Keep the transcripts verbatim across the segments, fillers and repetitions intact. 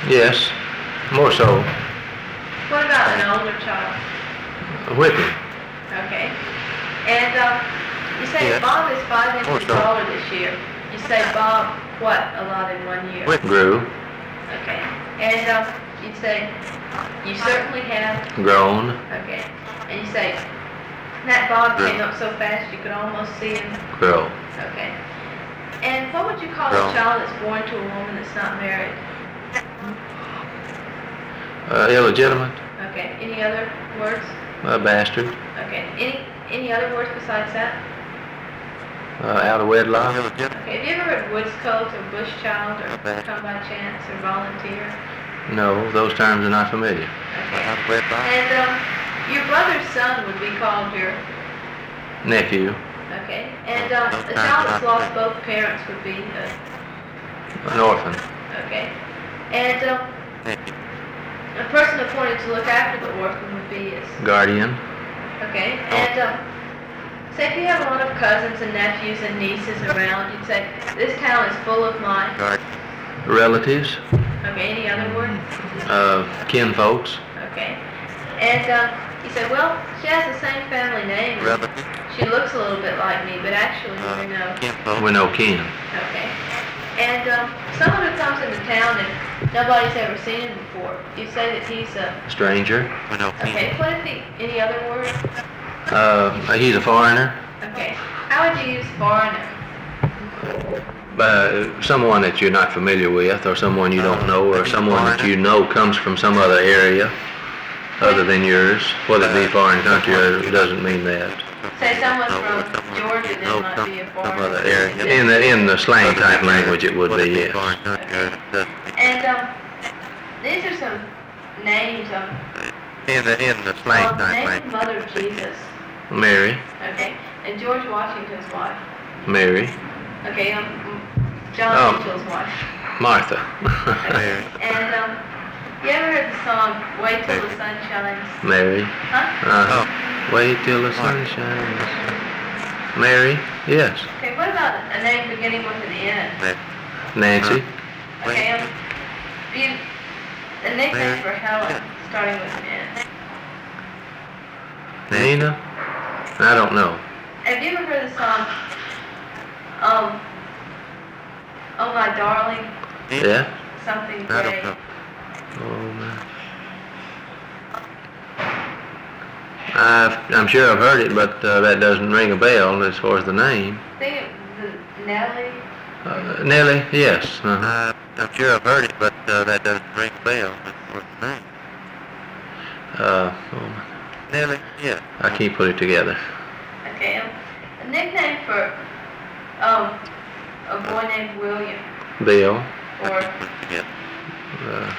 Yes, more so. What about an older child? Whipping. Okay. And um, you say Yes. Bob is five More inches so. taller this year. You say Bob what a lot in one year? Whip grew. Okay. And um, you say you certainly have. Grown. Okay. And you say that Bob came up so fast you could almost see him. Grow. Okay. And what would you call Grown. a child that's born to a woman that's not married? Uh, illegitimate. Okay. Any other words? A bastard. Okay. Any any other words besides that? Uh, out of wedlock. Okay. Have you ever heard woods colt or bush child or come by chance or volunteer? No, those terms are not familiar. Okay. And um, your brother's son would be called your. Nephew. Okay. And um, a child that's lost both parents would be. Uh, An orphan. okay. And um, a person appointed to look after the orphan would be his. Guardian. Okay. And um, say if you have a lot of cousins and nephews and nieces around, you'd say this town is full of my. Relatives. Okay. Any other word? Uh, kinfolks. Okay. And um, you say, well, she has the same family name. She looks a little bit like me, but actually we know. We know kin. Okay. And um, someone who comes into town and nobody's ever seen him before, you say that he's a. Stranger. Okay. What if he? Any other word? Uh, he's a foreigner. Okay. How would you use foreigner? Uh, someone that you're not familiar with, or someone you don't know, or someone that you know comes from some other area other than yours. Whether it be foreign country or it doesn't mean that. Say someone from Georgia that might be a foreigner. In the in the slang type language, it would be yes. Okay. And um, these are some names of. In the in the slang Well, type name the language. mother of Jesus. Mary. Okay. And George Washington's wife. Mary. Okay. Um, John Oh. Mitchell's wife. Martha. Okay. And um, you ever heard the song "Wait Till the Sun Shines"? Mary. Huh? Uh, wait till the sun shines. Mary. Yes. Okay. What about a name beginning with an N? Nancy. Okay. Um, do you, a nickname for Helen starting with an N. Nina. I don't know. Have you ever heard the song? Um. Oh my darling, Yeah. something I great. don't know. Oh man. I've, I'm sure I've heard it, but uh, that doesn't ring a bell as far as the name. I think it was Nellie. Uh, Nellie, yes. Uh-huh. Uh, I'm sure I've heard it, but uh, that doesn't ring a bell. What's the name? Uh, oh, Nellie? Yeah. I can't put it together. Okay. Um, a nickname for um a boy named William Bill. or Yeah. Uh,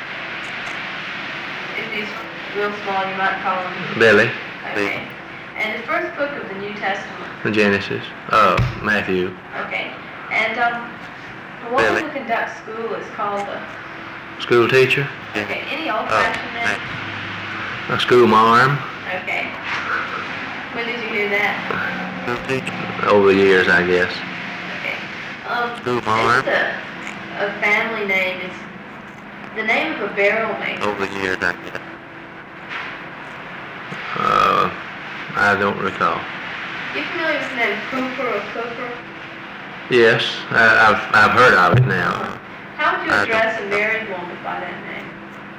if he's real small, you might call him. Billy. Okay. And the first book of the New Testament. Genesis. Uh, Matthew. Okay. And um, the woman Billy. who conducts school is called a. School teacher. Okay. Any old-fashioned name? A school marm. Okay. When did you hear that? School teacher. Over the years, I guess. Okay. Um, School marm. This is a, a family name. It's the name of a barrel maker. Over the years, I guess. Uh, I don't recall. You familiar with the name Cooper or Cooper? Yes, I, I've I've heard of it now. How would you I address a married woman by that name?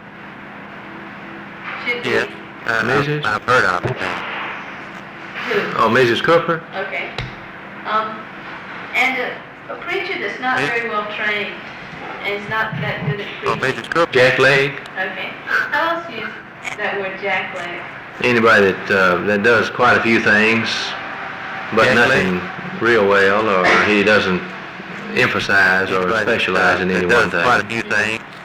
Should be Yes. Uh, Missus? I've, I've heard of it now. who? Oh, Missus Cooper. Okay. Um, and a, a preacher that's not Miss- very well trained and is not that good at Oh, preaching. Missus Cooper. Jack Leg. Okay. How else use that word jackleg? Anybody that uh, that does quite a few things, but Jack nothing real well, or he doesn't emphasize or Anybody that, specialize in uh, any that one does quite a thing. few things,